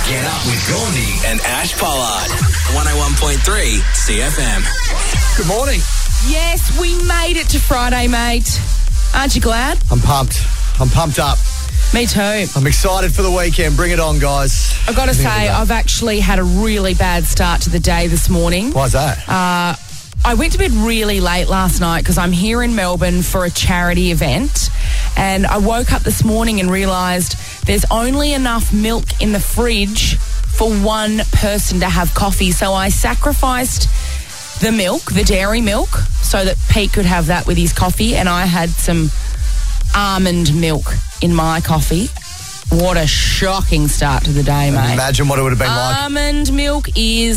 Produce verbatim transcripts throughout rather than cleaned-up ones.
Get up with Gaundi and Ash Pollard. one oh one point three C F M. Good morning. Yes, we made it to Friday, mate. Aren't you glad? I'm pumped. I'm pumped up. Me too. I'm excited for the weekend. Bring it on, guys. I've got to say, I've actually had a really bad start to the day this morning. Why's that? Uh, I went to bed really late last night because I'm here in Melbourne for a charity event. And I woke up this morning and realised there's only enough milk in the fridge for one person to have coffee. So I sacrificed the milk, the dairy milk, so that Pete could have that with his coffee. And I had some almond milk in my coffee. What a shocking start to the day, mate. Imagine what it would have been like. Almond milk is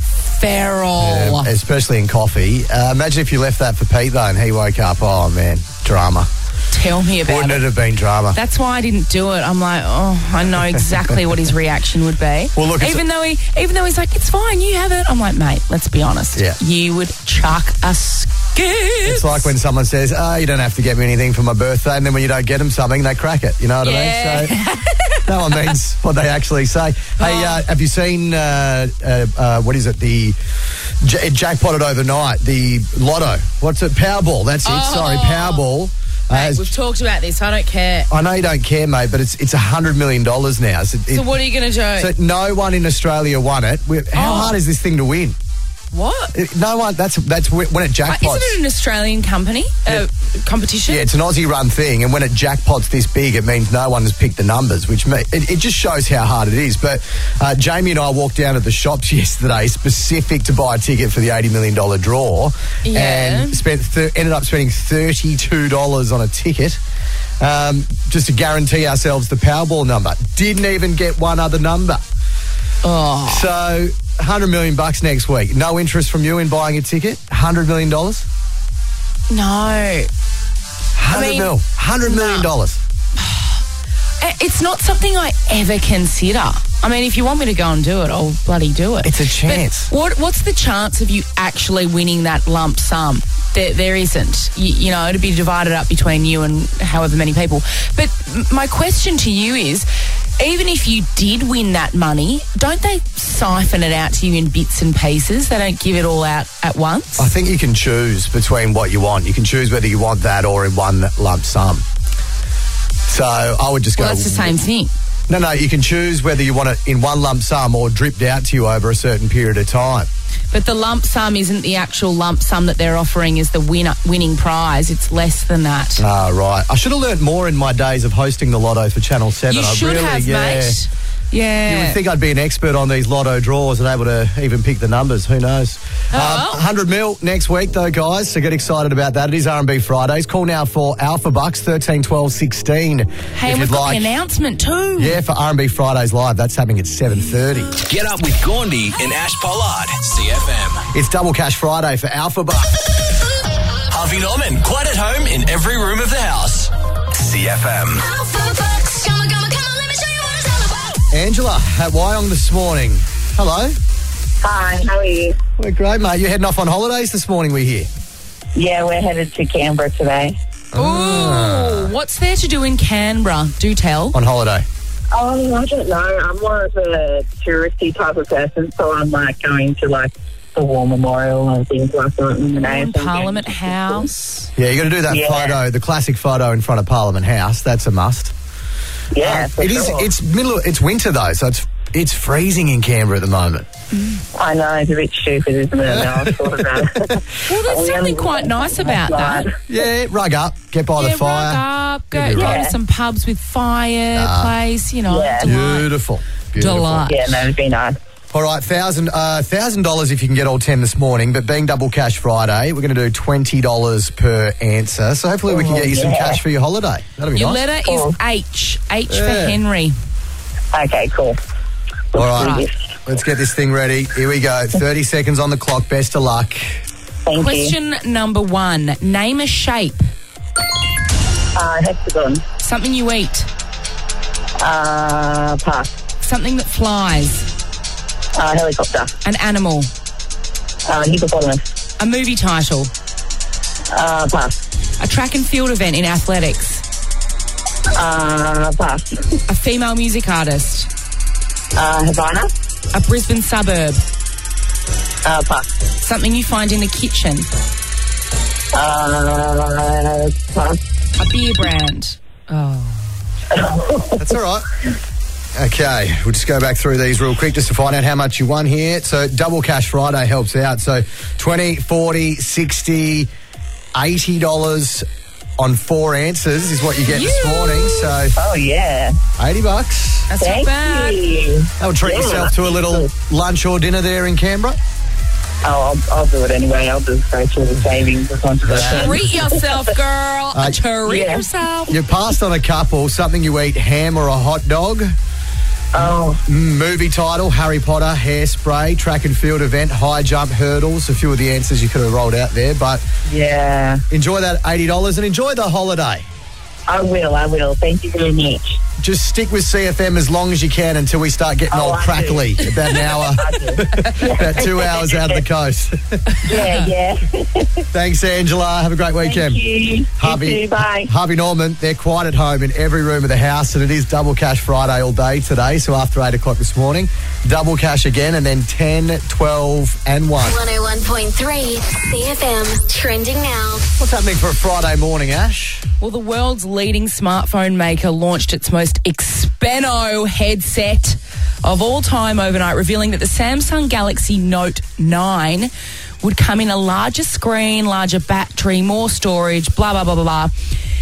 feral. Yeah, especially in coffee. Uh, imagine if you left that for Pete, though, and he woke up. Oh, man, drama. Tell me about Wouldn't it. it have been drama? That's why I didn't do it. I'm like, oh, I know exactly what his reaction would be. Well, look, even though he, even though he's like, it's fine, you have it. I'm like, mate, let's be honest. Yeah. You would chuck a skip. It's like when someone says, oh, you don't have to get me anything for my birthday, and then when you don't get them something, they crack it. You know what Yeah. I mean? So no one means what they actually say. Hey, uh, have you seen, uh, uh, uh, what is it, the j- jackpotted overnight, the lotto? What's it? Powerball, that's it. Oh. Sorry, Powerball. Uh, Mate, we've talked about this. I don't care. I know you don't care, mate, but it's it's one hundred million dollars now. So, it, So what are you going to do? so no one in Australia won it. We- How Oh. hard is this thing to win? What? It- no one. That's that's when it Uh, jackpots. isn't it an Australian company? Uh, competition? Yeah, it's an Aussie-run thing, and when it jackpots this big, it means no one has picked the numbers, which me- it, it just shows how hard it is. But uh, Jamie and I walked down to the shops yesterday, specific to buy a ticket for the eighty million dollars draw, Yeah. and spent th- ended up spending thirty-two dollars on a ticket um, just to guarantee ourselves the Powerball number. Didn't even get one other number. Oh. So, one hundred million bucks next week. No interest from you in buying a ticket? one hundred million dollars? No. one hundred mean, mil. one hundred million dollars. It's not something I ever consider. I mean, if you want me to go and do it, I'll bloody do it. It's a chance. But what, what's the chance of you actually winning that lump sum? There, there isn't. You, you know, it'd be divided up between you and however many people. But m- my question to you is, even if you did win that money, don't they siphon it out to you in bits and pieces? They don't give it all out at once? I think you can choose between what you want. You can choose whether you want that or in one lump sum. So I would just well, go... that's the same thing. No, no, you can choose whether you want it in one lump sum or dripped out to you over a certain period of time. But the lump sum isn't the actual lump sum that they're offering as the winner, winning prize. It's less than that. Ah, right. I should have learnt more in my days of hosting the Lotto for Channel seven. You I should really, have, yeah. mate. Yeah. You would think I'd be an expert on these lotto draws and able to even pick the numbers. Who knows? Oh, Um, well. one hundred mil next week, though, guys. So get excited about that. It is R and B Fridays. Call now for Alpha Bucks, thirteen twelve sixteen. Hey, if and we've you'd got like. the announcement too. Yeah, for R and B Fridays Live. That's happening at seven thirty. Get up with Gaundi and Ash Pollard. C F M. It's Double Cash Friday for Alpha Bucks. Harvey Norman, quite at home in every room of the house. C F M. Angela at Wyong this morning. Hello. Hi, how are you? We're great, mate. You're heading off on holidays this morning, we hear. Yeah, we're headed to Canberra today. Ooh, what's there to do in Canberra? Do tell. On holiday. Oh, I don't know. I'm more of a touristy type of person, so I'm like going to like the War Memorial and things like that. In the In Parliament House. Yeah, you got to do that Yeah. photo, the classic photo in front of Parliament House. That's a must. Yeah, for It is. sure. It's middle. It's winter though, so it's it's freezing in Canberra at the moment. I know, it's a bit stupid, isn't it? Now I've thought about it. Well, there's We something only- quite nice about that. Yeah, rug up, get by Yeah, the fire. rug up, go, You'll be go right. to some pubs with fireplace, you know. Yeah. Delight. Beautiful, beautiful. Delight. Yeah, no, it'd be nice. All right, thousand uh, thousand dollars if you can get all ten this morning. But being Double Cash Friday, we're going to do twenty dollars per answer. So hopefully we can get you some yeah. cash for your holiday. That'll be Your nice. letter Cool. is H. H Yeah. for Henry. Okay, cool. All Let's do right, this. let's get this thing ready. Here we go. Thirty seconds on the clock. Best of luck. Thank you. Question number one. Name a shape. Uh, hexagon. Something you eat. Uh, pass. Something that flies. Uh, helicopter. An animal. Uh, hippopotamus. A movie title. Uh, pass. A track and field event in athletics. Uh, pass. A female music artist. Uh, Havana. A Brisbane suburb. Uh, pass. Something you find in the kitchen. Uh, pass. A beer brand. Oh. That's all right. Okay, we'll just go back through these real quick just to find out how much you won here. So Double Cash Friday helps out. So twenty, forty, sixty, eighty dollars on four answers is what you get this morning. So Oh, yeah. eighty bucks. That's Thank not bad. you. That'll treat Yeah. yourself to a little lunch or dinner there in Canberra. Oh, I'll, I'll do it anyway. I'll just go through the savings as much as I can. Treat yourself, girl. Uh, Treat yeah. yourself. You passed on a couple, something you eat, ham or a hot dog. Oh, Mm, movie title, Harry Potter, Hairspray, track and field event, high jump, hurdles. A few of the answers you could have rolled out there, but yeah. enjoy that eighty dollars and enjoy the holiday. I will, I will. Thank you very much. Just stick with C F M as long as you can until we start getting Oh, all I crackly. About an hour, I do. about two hours out of the coast. Yeah, yeah. Thanks, Angela. Have a great weekend. Thank you. Harvey, You too, bye. Harvey Norman, they're quiet at home in every room of the house, and it is Double Cash Friday all day today. So after eight o'clock this morning, Double Cash again, and then ten, twelve, and one. one oh one point three C F M, trending now. What's happening for a Friday morning, Ash? Well, the world's leading smartphone maker launched its most expensive headset of all time overnight, revealing that the Samsung Galaxy Note nine would come in a larger screen, larger battery, more storage, blah, blah, blah, blah, blah.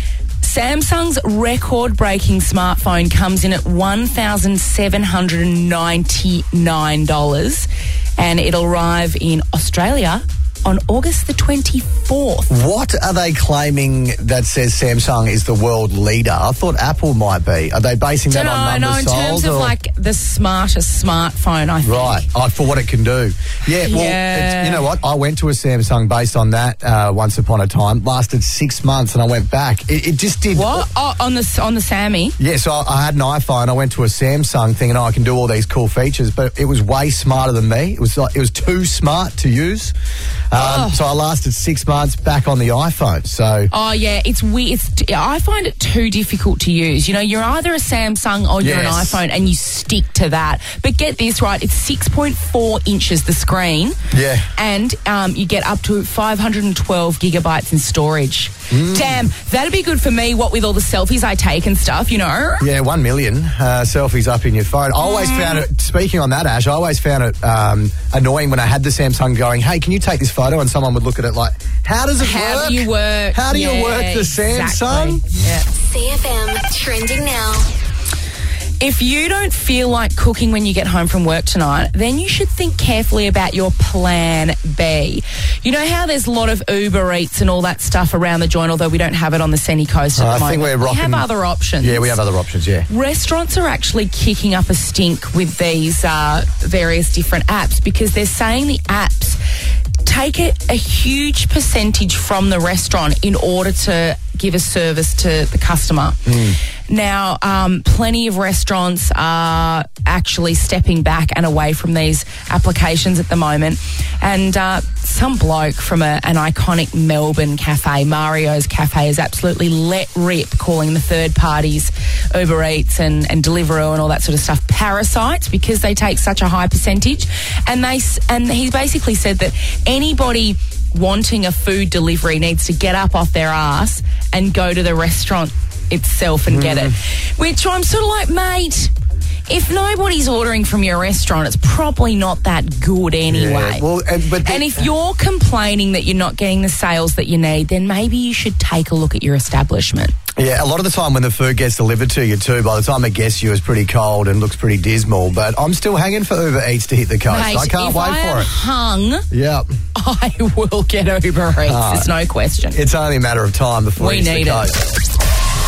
Samsung's record-breaking smartphone comes in at one thousand seven hundred ninety-nine dollars, and it'll arrive in Australia on August the twenty-fourth. What are they claiming that says Samsung is the world leader? I thought Apple might be. Are they basing that No, on no, numbers in terms sold? of or- like the smartest smartphone, I think. Right, oh, for what it can do. Yeah, well, Yeah. It's, you know what? I went to a Samsung based on that uh, once upon a time. Lasted six months and I went back. It, it just did. What? Oh, on the on the Sammy. Yeah, so I, I had an iPhone. I went to a Samsung thinking, oh, I can do all these cool features, but it was way smarter than me. It was like, it was too smart to use. Um, Oh. So I lasted six months back on the iPhone. So Oh yeah, it's weird. It's, I find it too difficult to use. You know, you're either a Samsung or you're Yes. an iPhone, and you stick to that. But get this right: it's six point four inches the screen. Yeah. and um, you get up to five hundred twelve gigabytes in storage. Mm. Damn, that'd be good for me. What with all the selfies I take and stuff, you know. Yeah, one million uh, selfies up in your phone. I always Mm. found it, speaking on that, Ash, I always found it um, annoying when I had the Samsung going, hey, can you take this photo? And someone would look at it like, how does it How work? do you work? How do you Yeah, work the Samsung? exactly. Yeah. C F M, trending now. If you don't feel like cooking when you get home from work tonight, then you should think carefully about your plan B. You know how there's a lot of Uber Eats and all that stuff around the joint, although we don't have it on the Sunny Coast at I the moment. think we're rocking- We have other options. Yeah, we have other options, yeah. Restaurants are actually kicking up a stink with these uh, various different apps because they're saying the apps take a, a huge percentage from the restaurant in order to give a service to the customer. Now, um, plenty of restaurants are actually stepping back and away from these applications at the moment. And uh, some bloke from a, an iconic Melbourne cafe, Mario's Cafe, is absolutely let rip calling the third parties, Uber Eats and, and Deliveroo and all that sort of stuff, parasites because they take such a high percentage. And they s- and he basically said that anybody wanting a food delivery needs to get up off their ass and go to the restaurant itself and get it. Which I'm sort of like, mate, if nobody's ordering from your restaurant, it's probably not that good anyway. Yeah, well, and, but the- and if you're complaining that you're not getting the sales that you need, then maybe you should take a look at your establishment. Yeah, a lot of the time when the food gets delivered to you too, by the time it gets to you, it's pretty cold and looks pretty dismal. But I'm still hanging for Uber Eats to hit the coast. Mate, I can't if wait I for am it. hung, Yeah, I will get Uber Eats. Ah. There's no question. it's only a matter of time before We it hits need the it. coast.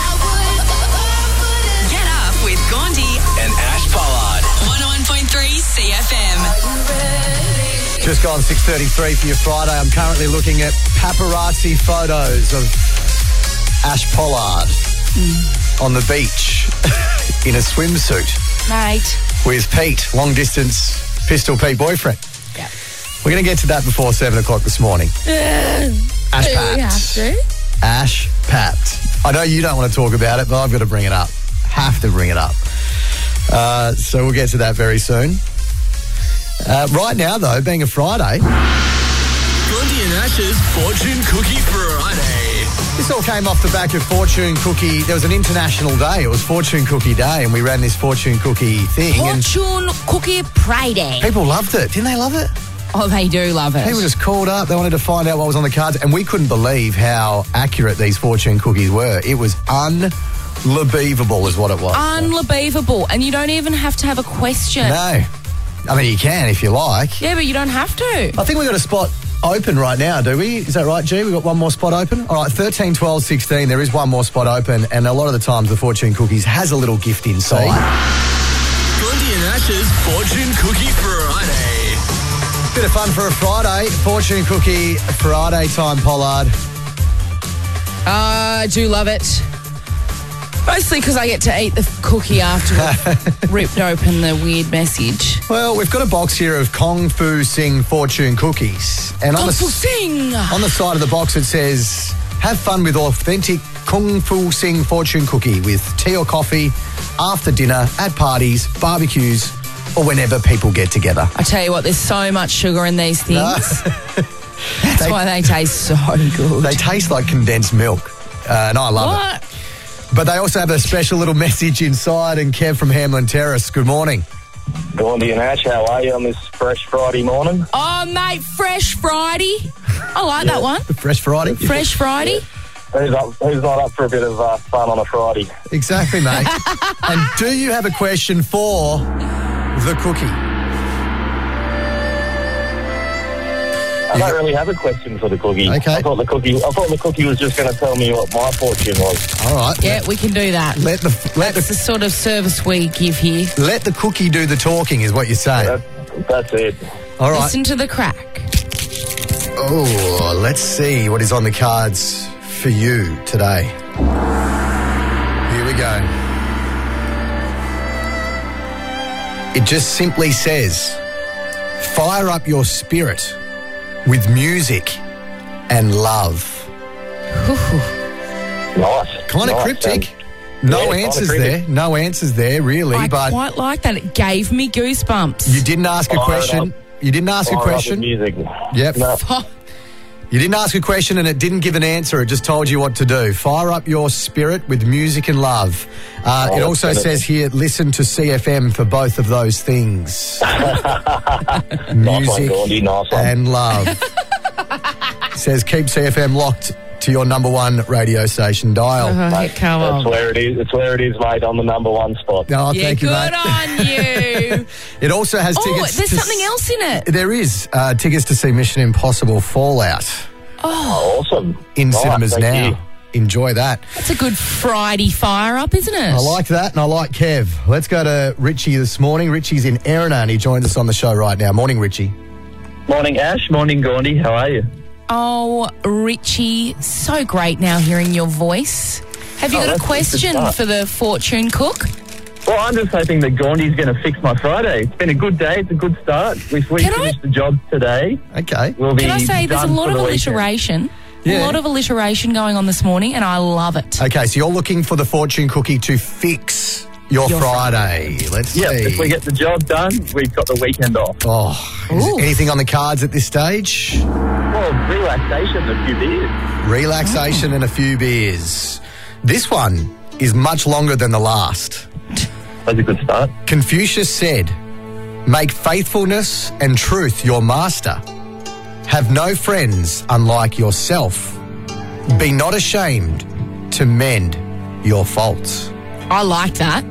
Get up with Gandhi And Ash Pollard. one oh one point three C F M. Just gone six thirty-three for your Friday. I'm currently looking at paparazzi photos of Ash Pollard on the beach in a swimsuit Mate. with Pete, long distance Pistol Pete boyfriend. Yeah. We're going to get to that before seven o'clock this morning. Ash Do we have Papped. to? Ash Papped. I know you don't want to talk about it, but I've got to bring it up. Have to bring it up. Uh, so we'll get to that very soon. Uh, right now, though, being a Friday, Blondie and Ash's Fortune Cookie Friday. this all came off the back of Fortune Cookie. There was an international day. It was Fortune Cookie Day, and we ran this Fortune Cookie thing. Fortune Cookie Friday. And people loved it. Didn't they love it? Oh, they do love it. People just called up. They wanted to find out what was on the cards, and we couldn't believe how accurate these Fortune cookies were. It was unbelievable is what it was. Unbelievable. And you don't even have to have a question. No. I mean, you can if you like. Yeah, but you don't have to. I think we've got a spot open right now, do we? Is that right, G? We've got one more spot open? All right, thirteen, twelve, sixteen, there is one more spot open, and a lot of the times the Fortune Cookies has a little gift inside. Blondie and Ash's Fortune Cookie Friday. Bit of fun for a Friday. Fortune Cookie Friday time, Pollard. I do love it. Mostly because I get to eat the cookie after I've ripped open the weird message. Well, we've got a box here of Kung Fu Sing Fortune Cookies. And on Kung the, Fu Sing! on the side of the box it says, have fun with authentic Kung Fu Sing Fortune Cookie with tea or coffee, after dinner, at parties, barbecues, or whenever people get together. I tell you what, there's so much sugar in these things. No. That's They- why they taste so good. They taste like condensed milk, uh, and I love What? it. But they also have a special little message inside, and Kev from Hamlin Terrace, good morning. Blondie and Ash, how are you on this fresh Friday morning? Oh, mate, Fresh Friday. I like that one. Fresh Friday. Fresh Friday. Who's, up, who's not up for a bit of uh, fun on a Friday? Exactly, mate. And do you have a question for the cookie? I don't really have a question for the cookie. Okay. I thought the cookie. I thought the cookie was just going to tell me what my fortune was. All right. Yeah, we can do that. Let the let That's the the sort of service we give here. let the cookie do the talking, is what you're saying. That, that's it. All right. Listen to the crack. Oh, let's see what is on the cards for you today. Here we go. It just simply says, fire up your spirit with music and love. Nice. Kind of nice. cryptic. Um, No yeah, kinda answers cryptic. there. No answers there, really. I but quite like that. It gave me goosebumps. you didn't ask a Fire it question. up. You didn't ask a Fire up the question. music. Yep. No. You didn't ask a question and it didn't give an answer. It just told you what to do. Fire up your spirit with music and love. Uh, Oh, it also that's says here, listen to C F M for both of those things. Nice one, Music Gordy. Nice one. and love. It says keep C F M locked to your number one radio station dial. Oh, Mate, come that's on. where it is. It's where it is, mate. On the number one spot. Oh, Yeah, thank you, good mate. on you. It also has Oh, tickets. there's to something s- else in it. There is uh, tickets to see Mission Impossible Fallout Oh, awesome. in Nice, cinemas thank now. you. Enjoy that. That's a good Friday fire up, isn't it? I like that, and I like Kev. Let's go to Richie this morning. Richie's in Erina, and he joins us on the show right now. Morning, Richie. Morning, Ash. Morning, Gordy. How are you? Oh, Richie, so great now hearing your voice. Have you Oh, got a that's a good question start. for the fortune cook? Well, I'm just hoping that Gordy's going to fix my Friday. It's been a good day. It's a good start. If we Can I- finish the job today, Okay. we'll be Can I say there's a done lot for of the weekend. alliteration? Yeah. A lot of alliteration going on this morning, and I love it. Okay, so you're looking for the fortune cookie to fix your, Your Friday. Let's Yeah, see. if we get the job done, we've got the weekend off. Oh, is Ooh. anything on the cards at this stage? Well, relaxation, a few beers. Relaxation and a few beers. This one is much longer than the last. That's a good start. Confucius said, make faithfulness and truth your master. Have no friends unlike yourself. Be not ashamed to mend your faults. I like that.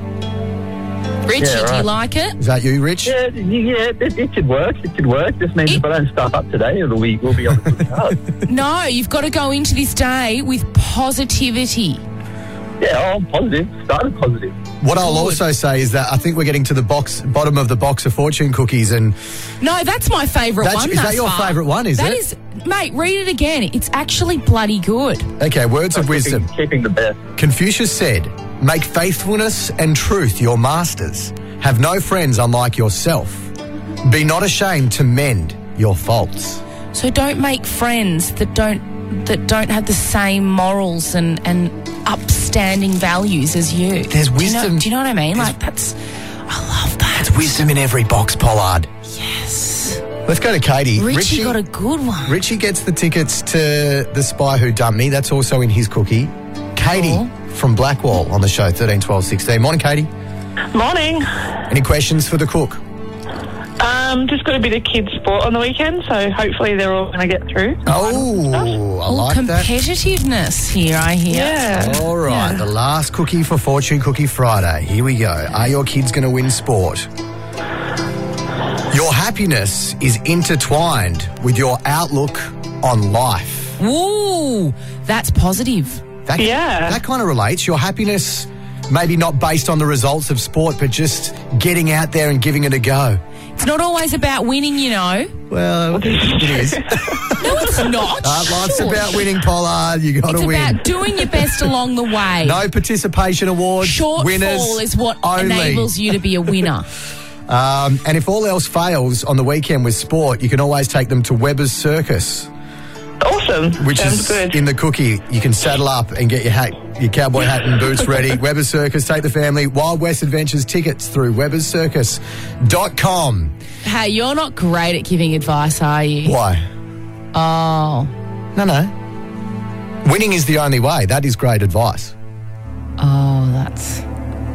Richie, Yeah, do you right. like it? Is that you, Rich? Yeah, yeah, it, it could work. It could work. Just means It- if I don't start up today, it'll be, we'll be on the good card. No, you've got to go into this day with positivity. Yeah, oh, positive. Started positive. What I'll Good. also say is that I think we're getting to the box bottom of the box of fortune cookies, and No, that's my favourite That's- one. is that thus your far. favourite one, is That it? is, mate, read it again. It's actually bloody good. okay, words of wisdom. Keeping, keeping the best. Confucius said, make faithfulness and truth your masters. Have no friends unlike yourself. Be not ashamed to mend your faults. So don't make friends that don't that don't have the same morals and, and upstanding values as you. There's Do you know- wisdom. Do you know, what I mean? Like, that's, I love that. There's wisdom in every box, Pollard. Yes. Let's go to Katie. Richie, got a good one. Richie gets the tickets to The Spy Who Dumped Me. That's also in his cookie. Katie Cool. from Blackwall on the show, thirteen, twelve, sixteen. Morning, Katie. Morning. Any questions for the cook? Um, just got a bit of kids' sport on the weekend, so hopefully they're all going to get through. Oh, I All like that. competitiveness here, I hear. Yeah. All right, the last cookie for Fortune Cookie Friday. Here we go. Are your kids going to win sport? Your happiness is intertwined with your outlook on life. Ooh, that's positive. That, Yeah. That kind of relates. Your happiness, maybe not based on the results of sport, but just getting out there and giving it a go. It's not always about winning, you know. Well, it is. No, it's not. Uh, life's Sure. about winning, Pollard. You got to It's win. about doing your best along the way. No participation awards. Shortfall winners is what only. enables you to be a winner. Um, and if all else fails on the weekend with sport, you can always take them to Weber's Circus, Awesome. which Sounds is good. in the cookie. You can saddle up and get your hat, your cowboy hat and boots ready. Weber's Circus, take the family. Wild West Adventures tickets through webbers circus dot com. Hey, you're not great at giving advice, are you? Why? Oh. No, no. Winning is the only way. That is great advice. Oh, that's...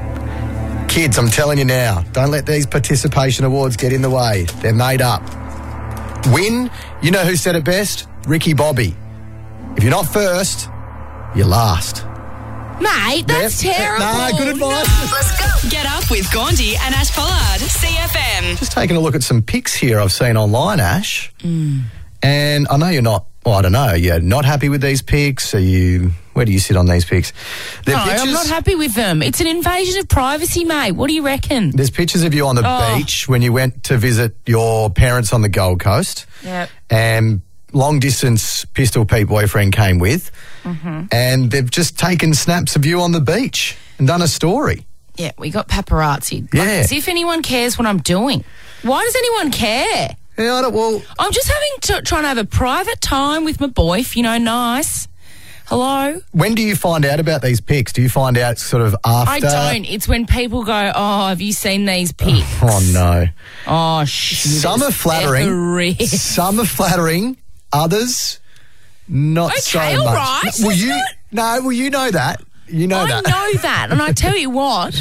Kids, I'm telling you now, don't let these participation awards get in the way. They're made up. Win, you know who said it best? Ricky Bobby. If you're not first, you're last. Mate, that's Yep. terrible. Nah, good advice. Let's go. Get up with Gandhi and Ash Pollard. C F M. Just taking a look at some pics here I've seen online, Ash. Mm. And I know you're not, well, I don't know, you're not happy with these pics. Are you, where do you sit on these pics? They're No, I'm pictures- not happy with them. It's an invasion of privacy, mate. What do you reckon? There's pictures of you on the Oh. beach when you went to visit your parents on the Gold Coast. Yep. And long distance Pistol Pete boyfriend came with. Mm-hmm. And they've just taken snaps of you on the beach and done a story. Yeah, we got paparazzi. Yeah. Like, as if anyone cares what I'm doing. Why does anyone care? Yeah, I don't, well, I'm just having to trying to have a private time with my boyf, you know, nice. Hello? when do you find out about these pics? Do you find out sort of after? I don't. It's when people go, oh, have you seen these pics? Oh, no. Oh, shit. Some are flattering. Some are flattering. Others, not Okay, so all much. right. Well, That's you, not- no, well, you know that. You know I that. know that. And I tell you what,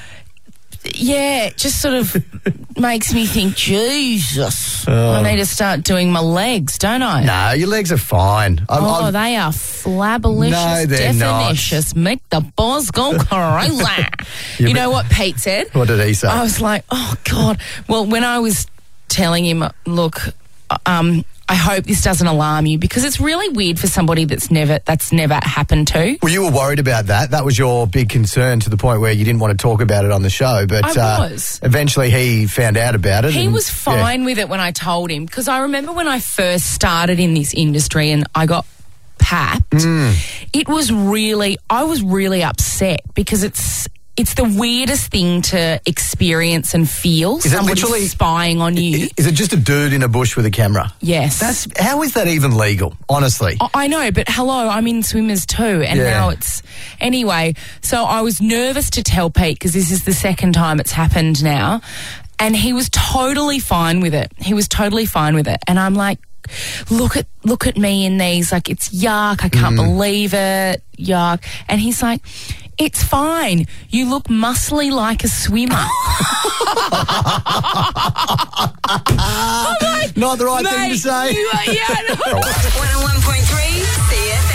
yeah, it just sort of makes me think, Jesus, I need to start doing my legs, don't I? No, your legs are fine. I'm, Oh, I'm- they are flabalicious, No, they're not. definitious. Make the balls go crazy. You you be- know what Pete said? What did he say? I was like, oh, God. Well, when I was telling him, look, um, I hope this doesn't alarm you because it's really weird for somebody that's never that's never happened to. Well, you were worried about that. That was your big concern to the point where you didn't want to talk about it on the show. But I uh, was. eventually he found out about it. He and- was fine with it when I told him because I remember when I first started in this industry and I got papped, Mm. it was really, I was really upset because it's it's the weirdest thing to experience and feel. it Somebody literally- spying on you. Is it just a dude in a bush with a camera? Yes. That's how is that even legal? Honestly, I- I know, but hello, I'm in swimmers too, and Yeah. now it's anyway. So I was nervous to tell Pete because this is the second time it's happened now, and he was totally fine with it. He was totally fine with it, and I'm like, look at look at me in these, like it's yuck. I can't believe it, yuck. And he's like, it's fine. You look muscly like a swimmer. not the right thing Mate, to say. you are- yeah, I know. one oh one point three C F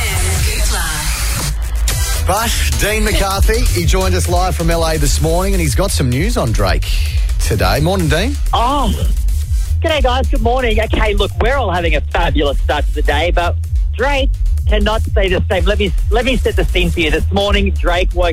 M. But Dean McCarthy, he joined us live from L A this morning, and he's got some news on Drake today. Morning, Dean. Oh, g'day guys, good morning. Okay, look, we're all having a fabulous start to the day, but Drake cannot say the same. Let me let me set the scene for you. This morning, Drake woke.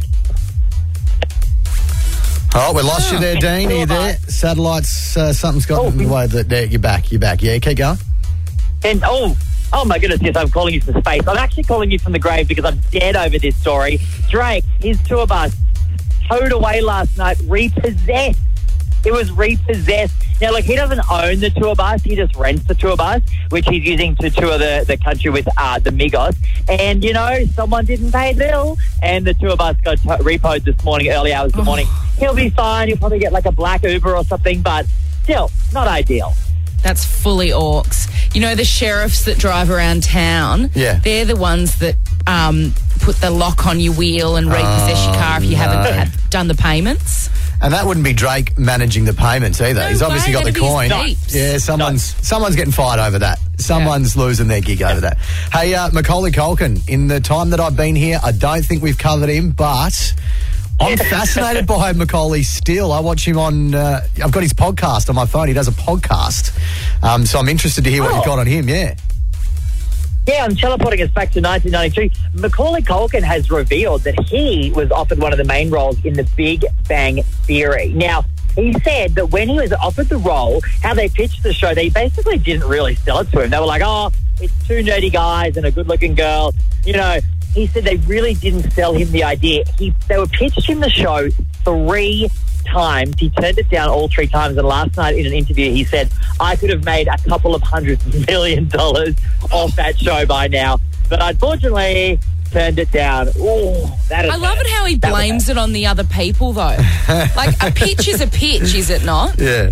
Oh, we lost you there, Dean. Are you there? Satellites, uh, something's got Oh, in the way. That there, you're back. You're back. Yeah, keep going. And oh, oh my goodness, yes, I'm calling you from space. I'm actually calling you from the grave because I'm dead over this story. Drake, his tour bus, towed away last night, repossessed. It was repossessed. Now, look, he doesn't own the tour bus. He just rents the tour bus, which he's using to tour the, the country with uh, the Migos. And, you know, someone didn't pay the bill, and the tour bus got t- repoed this morning, early hours of the morning. He'll be fine. He'll probably get like a black Uber or something, but still, not ideal. That's fully orcs. You know, the sheriffs that drive around town, Yeah. they're the ones that um, put the lock on your wheel and repossess your car if you no. haven't had, done the payments. And that wouldn't be Drake managing the payments either. No He's obviously way, got the that'd be coin. his peeps. Yeah, someone's someone's getting fired over that. Someone's losing their gig over that. Hey, uh, Macaulay Culkin, in the time that I've been here, I don't think we've covered him, but I'm fascinated by Macaulay still. I watch him on, uh, I've got his podcast on my phone. He does a podcast. Um, so I'm interested to hear what Oh. you've got on him, yeah. Yeah, I'm teleporting us back to nineteen ninety-two. Macaulay Culkin has revealed that he was offered one of the main roles in The Big Bang Theory. Now, he said that when he was offered the role, how they pitched the show, they basically didn't really sell it to him. They were like, oh, it's two nerdy guys and a good-looking girl. You know, he said they really didn't sell him the idea. He They were pitched him the show three times. He turned it down all three times, and last night in an interview he said, I could have made a couple of hundred million dollars off that show by now, but unfortunately turned it down. Ooh, that is I love bad. it how he That was blames bad. it on the other people, though. Like, a pitch is a pitch, is it not? Yeah.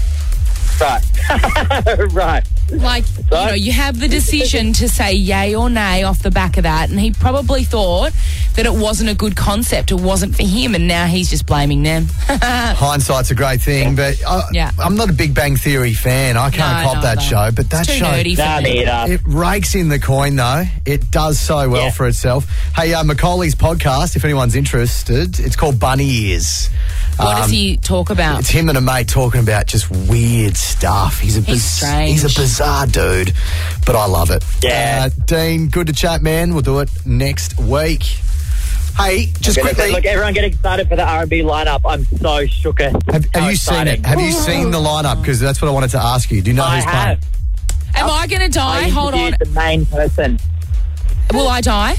Right. Right. Like, you know, you have the decision to say yay or nay off the back of that, and he probably thought that it wasn't a good concept, it wasn't for him, and now he's just blaming them. Hindsight's a great thing, but I, Yeah. I'm not a Big Bang Theory fan. I can't No, cop no, that no. show, but that It's too show... nerdy for Nah, me. me either. It rakes in the coin, though. It does so well Yeah. for itself. Hey, uh, Macaulay's podcast, if anyone's interested, it's called Bunny Ears. What does Um, he talk about? It's him and a mate talking about just weird stuff. He's a He's biz- strange. He's a bizarre dude, but I love it. Yeah. Uh, Dean, good to chat, man. We'll do it next week. Hey, just Gonna- quickly, Look, everyone get excited for the R and B lineup. I'm so shooketh. have, have How you seen exciting. it? Have you seen the lineup? Because that's what I wanted to ask you. Do you know I who's have. playing? Am I going to die? I Hold on. interviewed the main person. Will I die?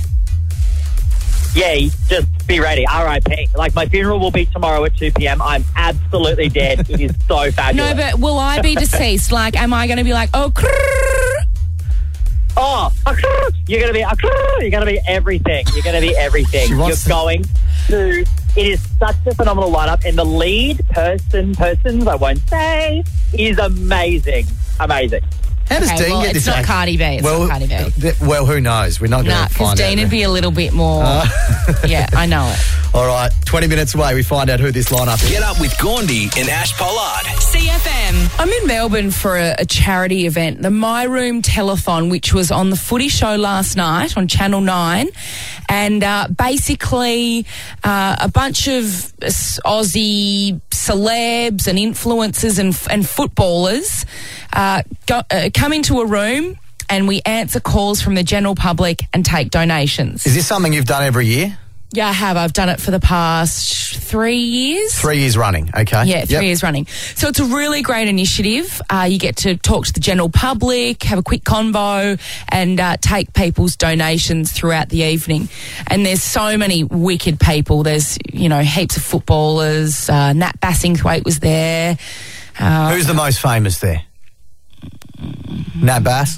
Yeah, you just be ready. R I P. Like, my funeral will be tomorrow at two p.m. I'm absolutely dead. It is so fabulous. No, but will I be deceased? Like, am I going to be like, oh, crrrr? Oh, you're going to be, you're going to be everything. You're going to be everything. She You're wants to- going to, it is such a phenomenal lineup. And the lead person, persons, I won't say, is amazing. Amazing. How does Okay, Dean well, get it's this? not Cardi B. It's well, not Cardi B. th- well, who knows? We're not going Nah, to because find out. Dean would be a little bit more. Yeah, I know it. All right, twenty minutes away, we find out who this lineup is. Get up with Gaundy and Ash Pollard. C F M. I'm in Melbourne for a, a charity event, the My Room Telethon, which was on the Footy Show last night on Channel nine. And uh, basically, uh, a bunch of Aussie celebs and influencers and, and footballers uh, go, uh, come into a room, and we answer calls from the general public and take donations. Is this something you've done every year? Yeah, I have. I've done it for the past three years. Three years running, okay. Yeah, three Yep. years running. So it's a really great initiative. Uh, you get to talk to the general public, have a quick convo, and uh, take people's donations throughout the evening. And there's so many wicked people. There's, you know, heaps of footballers. Uh, Nat Bassingthwaite was there. Uh, Who's the most famous there? Nat Bass?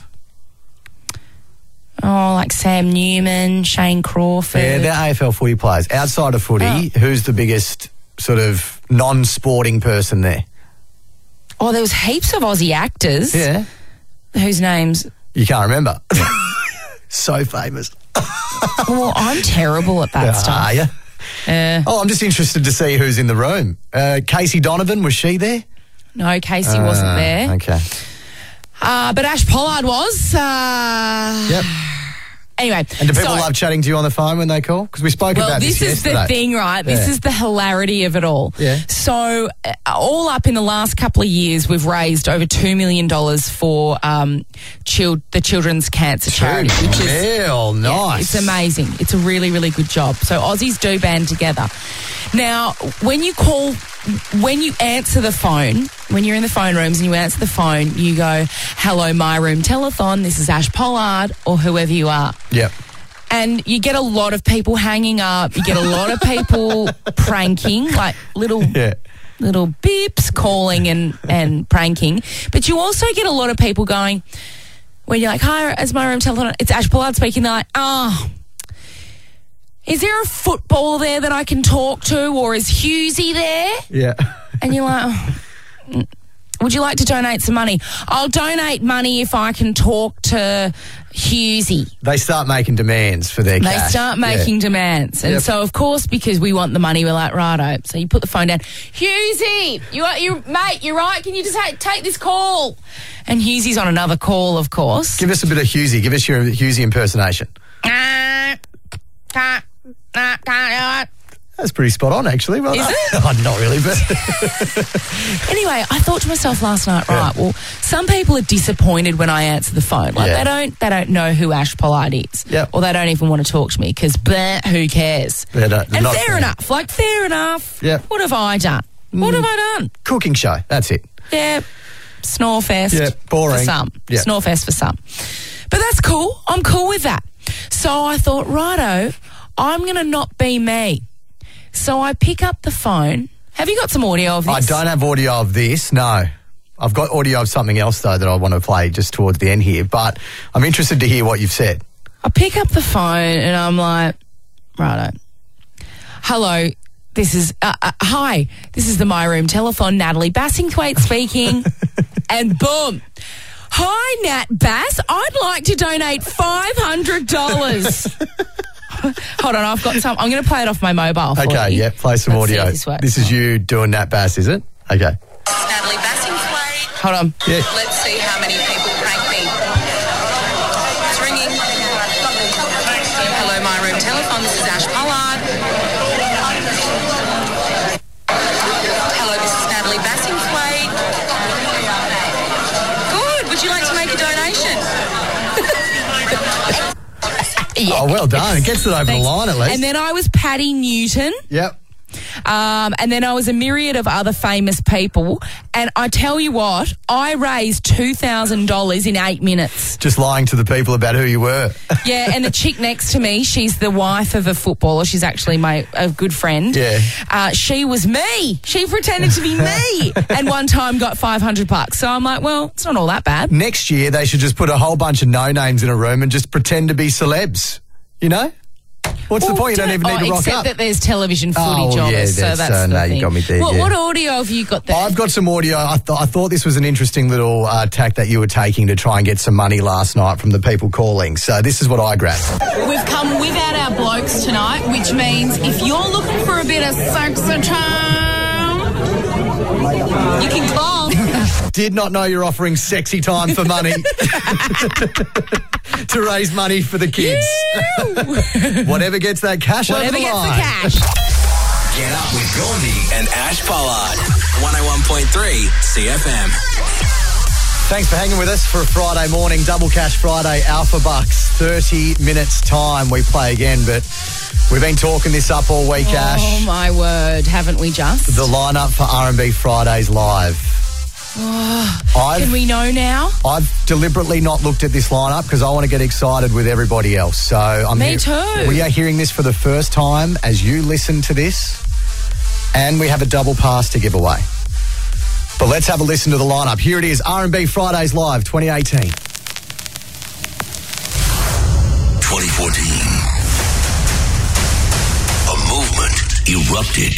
oh, like Sam Newman, Shane Crawford. Yeah, they're A F L footy players. Outside of footy, Oh. who's the biggest sort of non-sporting person there? Oh, there was heaps of Aussie actors. Yeah. Whose names? You can't remember. So famous. Well, I'm terrible at that stuff. Are you? Uh, Oh, I'm just interested to see who's in the room. Uh, Casey Donovan, was she there? no, Casey wasn't Uh, there. Okay. Uh, but Ash Pollard was. Uh, Yep. Anyway. And do people so, love chatting to you on the phone when they call? Because we spoke well, about this, this is yesterday. the thing, right? This Yeah. is the hilarity of it all. Yeah. So, uh, all up in the last couple of years, we've raised over two million dollars for um, chil- the Children's Cancer Charity, which is Real Yeah, nice. it's amazing. It's a really, really good job. So Aussies do band together. Now, when you call, when you answer the phone, when you're in the phone rooms and you answer the phone, you go, hello, My Room Telethon, this is Ash Pollard, or whoever you are. Yep. And you get a lot of people hanging up. You get a lot of people pranking, like little Yeah. little beeps calling and, and pranking. But you also get a lot of people going, when you're like, hi, it's my room telephone. It's Ash Pollard speaking. They're like, oh, is there a footballer there that I can talk to, or is Hughesy there? Yeah. And you're like, oh, would you like to donate some money? I'll donate money if I can talk to Hughesy. They start making demands for their They cash. start making yeah. demands. And Yep. so, of course, because we want the money, we're like, righto. So you put the phone down. Hughesy, you, you, mate, you're right. Can you just take, take this call? And Hughesy's on another call, of course. Give us a bit of Hughesy. Give us your Hughesy impersonation. That's pretty spot on, actually. Well, Is no. it? Oh, not really, but Anyway, I thought to myself last night, right, well, some people are disappointed when I answer the phone. Like, Yeah. they don't they don't know who Ash Pollard is. Yep. Or they don't even want to talk to me because, who cares? They're not- they're and not fair fair. enough. Like, fair enough. Yep. What have I done? What have I done? cooking show. That's it. Yeah, Snorefest Yeah, boring. for some. Yeah. Snorefest for some. But that's cool. I'm cool with that. So I thought, righto, I'm going to not be me. So I pick up the phone. Have you got some audio of this? I don't have audio of this, no. I've got audio of something else, though, that I want to play just towards the end here. But I'm interested to hear what you've said. I pick up the phone and I'm like, righto. Hello, this is, uh, uh, hi, this is the My Room telephone, Natalie Bassingthwaite speaking. And boom. Hi, Nat Bass. I'd like to donate five hundred dollars. Hold on, I've got some. I'm going to play it off my mobile for Okay, you. yeah, play some Let's see audio. if this works. This is you doing Nat Bass, is it? Okay. Natalie Bassingthwaite. Hold on. Yeah. Let's see how many people prank me. It's ringing. Hello, My Room telephone. This is Ash Pollard. Hello, this is Natalie Bassingthwaite. Good. Would you like to make a donation? Yeah. Oh, well done. It gets it over Thanks. the line, at least. And then I was Patty Newton. Yep. Um, and then I was a myriad of other famous people. And I tell you what, I raised two thousand dollars in eight minutes. Just lying to the people about who you were. Yeah, and the chick next to me, she's the wife of a footballer. She's actually my a good friend. Yeah. Uh, she was me. She pretended to be me. And one time got five hundred bucks. So I'm like, well, it's not all that bad. Next year, they should just put a whole bunch of no-names in a room and just pretend to be celebs. You know? What's the Well, point? You don't even need oh, to rock except up. that there's television footage Oh, of yeah, us, so that's, that's uh, the no, you thing. got me there, What, yeah. what audio have you got there? I've got some audio. I, th- I thought this was an interesting little uh, tack that you were taking to try and get some money last night from the people calling. So this is what I grabbed. We've come without our blokes tonight, which means if you're looking for a bit of sex time, you can call. Did not know you're offering sexy time for money to raise money for the kids. Whatever gets that cash Whatever over the gets line. the cash. Get up with Gandhi and Ash Pollard. one oh one point three C F M. Thanks for hanging with us for a Friday morning. Double Cash Friday, Alpha Bucks. thirty minutes time we play again, but we've been talking this up all week, Oh, Ash. my word, haven't we just? The lineup for R and B Fridays live. I've, Can we know now? I've deliberately not looked at this lineup because I want to get excited with everybody else. So I'm Me hear- too. We are hearing this for the first time as you listen to this, and we have a double pass to give away. But let's have a listen to the lineup. Here it is, R and B Fridays Live twenty eighteen. twenty fourteen. A movement erupted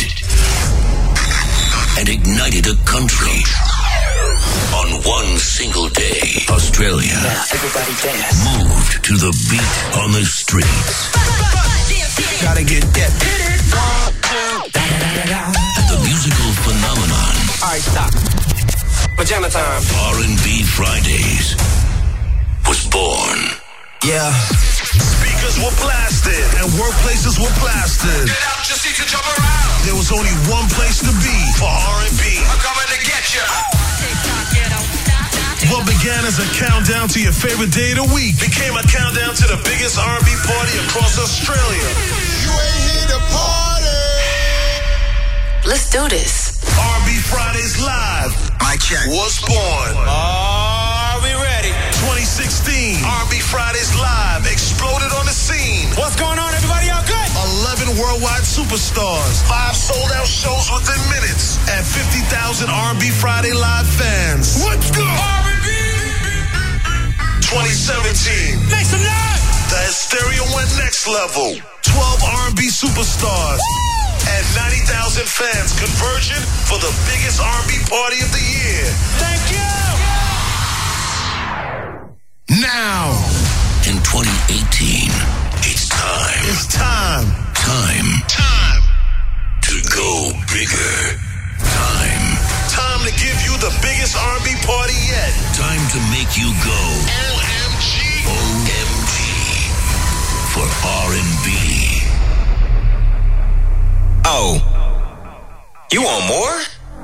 and ignited a country. On one single day, Australia Everybody dance. moved to the beat on the streets. Gotta get that. The musical phenomenon All right, stop. Pajama time. R and B Fridays was born. Yeah. Speakers were blasted and workplaces were blasted. Just need to jump around. There was only one place to be for R and B. I'm coming to get you. What began as a countdown to your favorite day of the week became a countdown to the biggest R and B party across Australia. You ain't here to party. Let's do this. R and B Fridays Live. My check. Was born. Are we ready? twenty sixteen. R and B Fridays Live exploded on the scene. What's going on, everybody? Y'all good? eleven worldwide superstars. Five sold-out shows within minutes and fifty thousand R and B Friday Live fans. Let's go! R and B! twenty seventeen. Make some noise! The Hysteria went next level. twelve R and B superstars. Woo! And ninety thousand fans converging for the biggest R and B party of the year. Thank you! Now, in twenty eighteen, it's time. It's time. Time. Time. To go bigger. Time. Time to give you the biggest R and B party yet. Time to make you go. O M G. O M G. For R and B. Oh. You want more?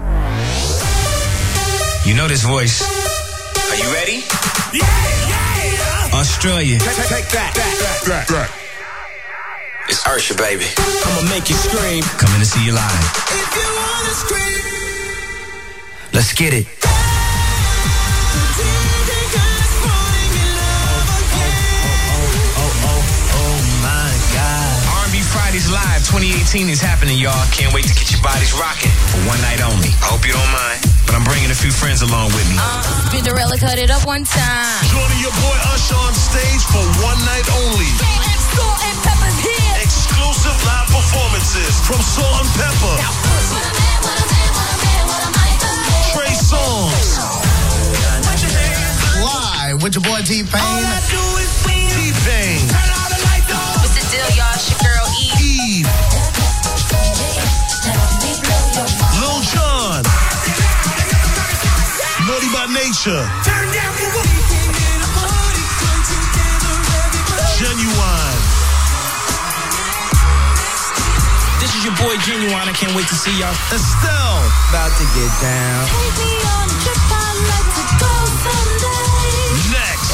You know this voice. Are you ready? Yeah, yeah. Australia. Take, take, take that, that, that, that. It's Ursha, baby. I'ma make you scream. Coming to see you live. If you wanna scream, let's get it. Fridays Live twenty eighteen is happening, y'all. Can't wait to get your bodies rocking for one night only. I hope you don't mind, but I'm bringing a few friends along with me. Uh, Cinderella cut it up one time. Joining your boy Usher on stage for one night only. Salt and Pepper's here. Exclusive live performances from Salt and Pepper. Trey Songz. Live with your boy T-Pain. T-Pain. What's the deal, y'all? It's your girl Eve. Eve. Lil Jon. Naughty by Nature. Genuine. This is your boy Genuine. I can't wait to see y'all. Estelle. About to get down. Take me on a trip, I'd like to go someday. Next.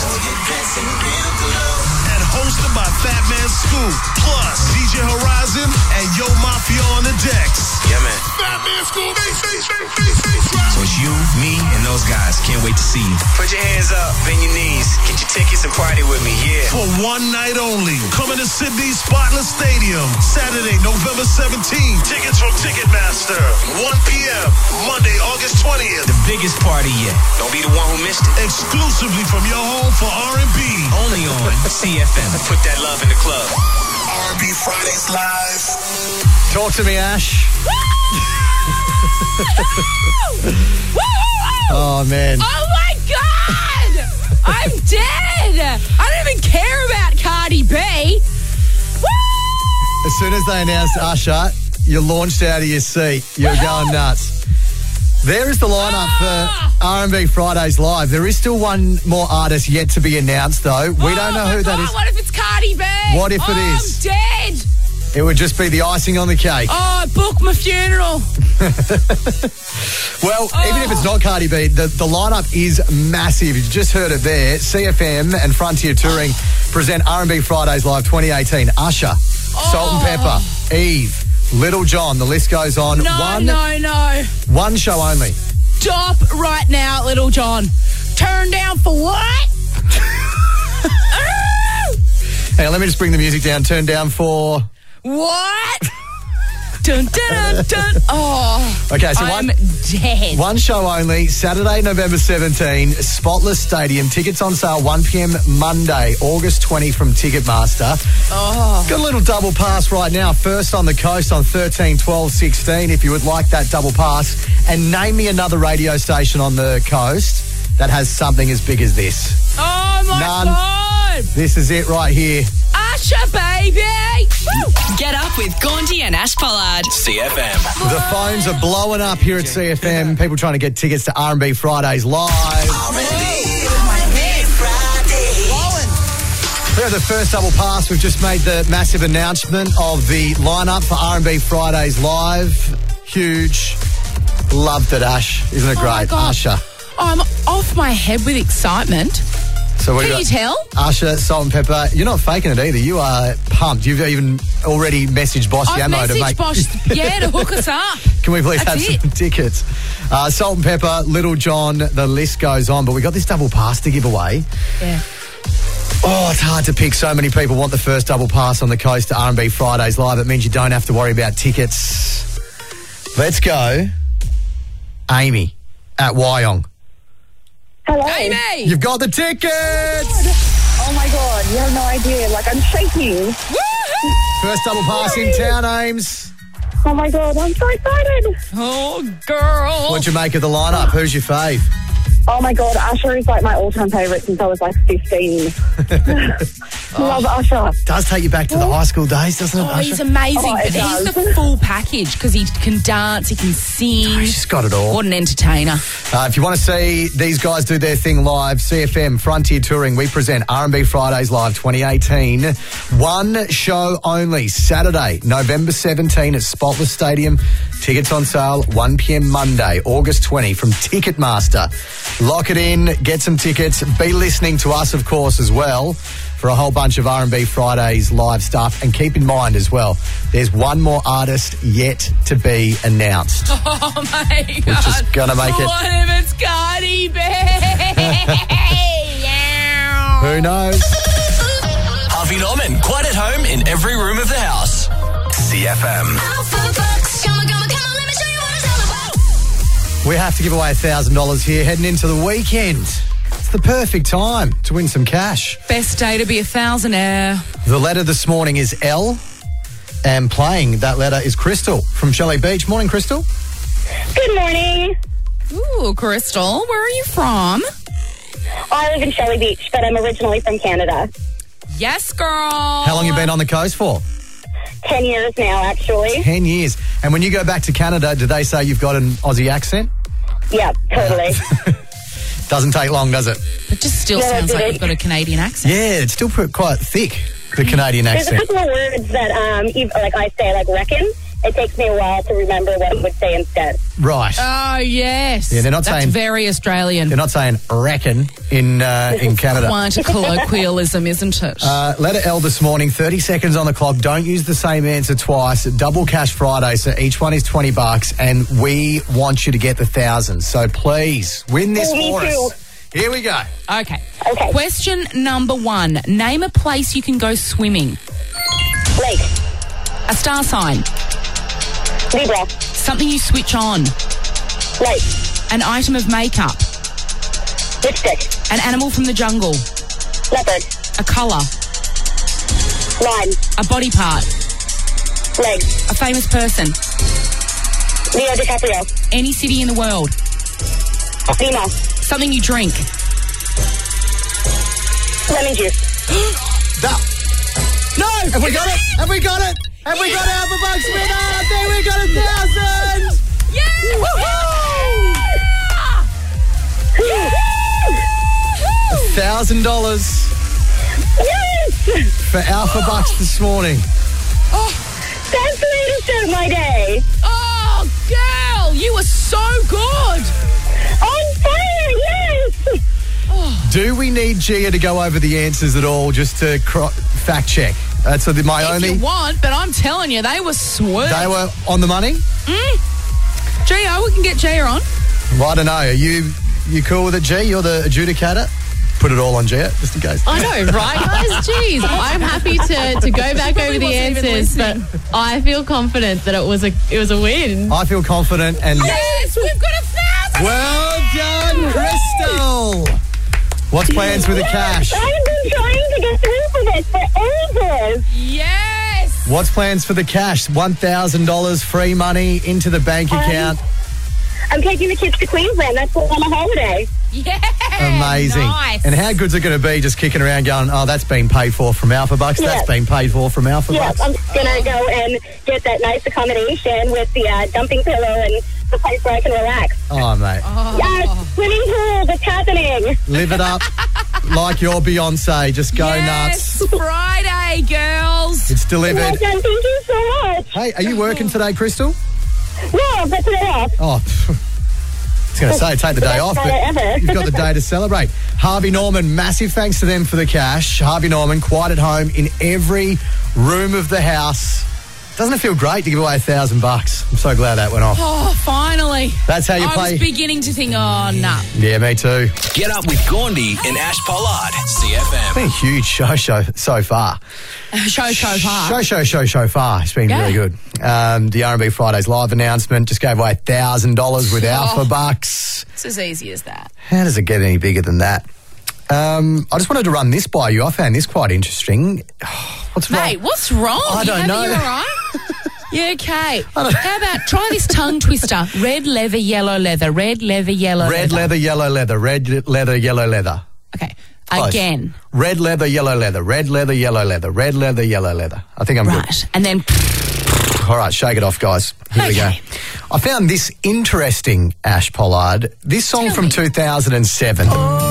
And hosted by Fat Man Scoop. Plus D J Horizon and Yo Mafia on the decks. Yeah, man. Fat Man Scoop. So it's you, me, and those guys. Can't wait to see you. Put your hands up, bend your knees. Get your tickets and party with me, yeah. For one night only. Coming to Sydney's Spotless Stadium. Saturday, November seventeenth. Tickets from Ticketmaster. one p.m. Monday, August twentieth. The biggest party yet. Don't be the one who missed it. Exclusively from your home for R and B. Only on C F M. Put that love in the club. R and B Fridays Live. Talk to me, Ash. Oh, man. Oh, my God! I'm dead! I don't even care about Cardi B. Woo! As soon as they announced Usher, you launched out of your seat. You're going nuts. There is the lineup Ah! for R and B Fridays Live. There is still one more artist yet to be announced, though. We Oh, don't know my who that God, is. What if it's Cardi B? What if it oh, is? I'm dead. It would just be the icing on the cake. Oh, book my funeral. Well, Oh. even if it's not Cardi B, the, the lineup is massive. You just heard it there. C F M and Frontier Touring present R and B Fridays Live twenty eighteen. Usher, Salt and Pepper, Eve, Little John. The list goes on. No, one, no, no. One show only. Stop right now, Little John. Turn down for what? Hang on, let me just bring the music down. Turn down for... What? Dun, dun, dun. Oh, Okay, so I'm one, dead. one show only. Saturday, November seventeenth, Spotless Stadium. Tickets on sale one p.m. Monday, August twentieth from Ticketmaster. Oh. Got a little double pass right now. First on the coast on thirteen, twelve, sixteen, if you would like that double pass. And name me another radio station on the coast that has something as big as this. Oh, my None. God. This is it right here. Usher, baby. Woo. Get up with Gaunty and Ash Pollard. C F M. The phones are blowing up here at C F M. People trying to get tickets to R and B Fridays Live. We're the first double pass. We've just made the massive announcement of the lineup for R and B Fridays Live. Huge. Loved it, Ash. Isn't it Oh, my great? God. Usher. I'm off my head with excitement. So what Can do you got? tell? Usher, Salt and Pepper. You're not faking it either. You are pumped. You've even already messaged Boss I've Yamo to messaged make... Boss, yeah, to hook us up. Can we please That's have it. some tickets? Uh, Salt and Pepper, Little John, the list goes on. But we got this double pass to give away. Yeah. Oh, it's hard to pick. So many people want the first double pass on the coast to R and B Fridays Live. It means you don't have to worry about tickets. Let's go. Amy at Wyong. Hello. Amy! You've got the tickets! Oh my God, you have no idea. Like, I'm shaking. First double pass in town, Ames. Oh my God, I'm so excited. Oh, girl. What'd you make of the lineup? Who's your fave? Oh my God, Usher is like my all-time favourite since I was like fifteen. Love Usher. Does take you back to the high school days, doesn't it, Oh, Usher? he's amazing. Oh, it but he's does. the full package because he can dance, he can sing. He's just got it all. What an entertainer. Uh, if you want to see these guys do their thing live, C F M Frontier Touring, we present R and B Fridays Live twenty eighteen. One show only, Saturday, November seventeenth at Spotless Stadium. Tickets on sale one p.m. Monday, August twentieth from Ticketmaster. Lock it in, get some tickets. Be listening to us, of course, as well for a whole bunch of R and B Fridays Live stuff. And keep in mind as well, there's one more artist yet to be announced. Oh, my God. Which is going to make it... What if it's Cardi B? Yeah. Who knows? Harvey Norman, quite at home in every room of the house. C F M. We have to give away one thousand dollars here heading into the weekend. It's the perfect time to win some cash. Best day to be a thousandaire. The letter this morning is L, and playing that letter is Crystal from Shelley Beach. Morning, Crystal. Good morning. Ooh, Crystal, where are you from? I live in Shelley Beach, but I'm originally from Canada. Yes, girl. How long you been on the coast for? Ten years now, actually. Ten years. And when you go back to Canada, do they say you've got an Aussie accent? Yeah, totally. Doesn't take long, does it? It just still No, sounds it like didn't. you've got a Canadian accent. Yeah, it's still pr- quite thick, the Canadian There's a accent. couple of words that, um, ev- like I say, like reckon. It takes me a while to remember what I would say instead. Right. Oh, yes. Yeah, they're not That's saying- very Australian. They're not saying reckon in uh, in Canada. Quite a colloquialism, isn't it? Uh, letter L this morning, thirty seconds on the clock. Don't use the same answer twice. Double Cash Friday, so each one is twenty bucks, and we want you to get the thousand. So please, win this Oh, me for too. us. Here we go. Okay. Okay. Question number one. Name a place you can go swimming. Lake. A star sign. Libra. Something you switch on. Light. An item of makeup. Lipstick. An animal from the jungle. Leopard. A colour. Lime. A body part. Leg. A famous person. Leo DiCaprio. Any city in the world. Lima. Something you drink. Lemon juice. That. No! Have we got it? Have we got it? Have we got it? Alpha Bucks winner? There we got a thousand! Yeah! A thousand dollars Yes! for Alpha Bucks this morning. Oh, That's the way to start my day. oh, girl, you were so good. On fire, yes! Do we need Gia to go over the answers at all just to cro- fact check? That's uh, my If only. you want, but I'm telling you, they were sweet. They were on the money. Gio, we can get Gia on. Well, I don't know. Are you you cool with it, G? You're the adjudicator. Put it all on Gia, just in case. I know, right, guys? Jeez, I'm happy to, to go back over the wasn't even answers, but listening. I feel confident that it was a it was a win. I feel confident and Yes, we've got a thousand. well done, Crystal. What's plans for the cash? I've been trying to get through for this for ages. Yes. What's plans for the cash? one thousand dollars free money into the bank Um, account. I'm taking the kids to Queensland. That's on a holiday. Yeah. Amazing. Nice. And how good's it going to be just kicking around going, oh, that's been paid for from Alpha Bucks, Yes. that's been paid for from Alpha Yes, Bucks. I'm going to go and get that nice accommodation with the uh, dumping pillow and the place where I can relax. Oh, mate. Yes, swimming pools, it's happening. Live it up like you're Beyonce. Just go yes, nuts. Friday, girls. It's Well delivered. done, thank you so much. Hey, are you working today, Crystal? No, but today off. Oh, I was going to say, take the day Best off, Friday but ever. you've got the day to celebrate. Harvey Norman, massive thanks to them for the cash. Harvey Norman, quite at home in every room of the house. Doesn't it feel great to give away a thousand bucks? I'm so glad that went off. Oh, finally. That's how you I play. I was beginning to think, oh, nah. Yeah, me too. Get up with Gaundy and Ash Pollard. C F M. It's been a huge show show so far. Show, show, far. Show, show, show, show far. It's been Yeah. really good. Um, the R and B Fridays live announcement just gave away a thousand dollars with Oh. Alpha Bucks. It's as easy as that. How does it get any bigger than that? Um, I just wanted to run this by you. I found this quite interesting. What's wrong? Mate, what's wrong? I You don't have- know. You all right? Yeah, okay. How about try this tongue twister? Red leather, yellow leather. Red leather, yellow Red leather. leather, yellow leather. Red leather, yellow leather. Okay. Close. Again. Red leather, yellow leather. Red leather, yellow leather. Red leather, yellow leather. I think I'm Right. good. And then All right, shake it off, guys. Here we go. Okay. I found this interesting, Ash Pollard. This song Tell from me. two thousand seven.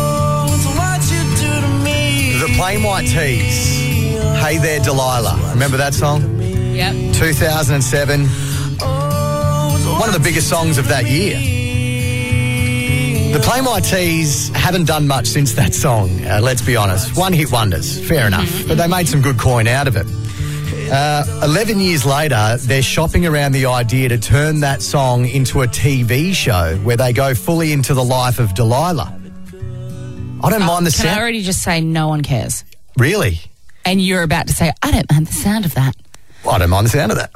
The Plain White Tees. Hey There, Delilah. Remember that song? Yep. two thousand seven. One of the biggest songs of that year. The Plain White Tees haven't done much since that song, uh, let's be honest. One hit wonders, fair enough. But they made some good coin out of it. Uh, eleven years later, they're shopping around the idea to turn that song into a T V show where they go fully into the life of Delilah. I don't mind the Can I sound. already just say no one cares? Really? And you're about to say, I don't mind the sound of that. Well, I don't mind the sound of that.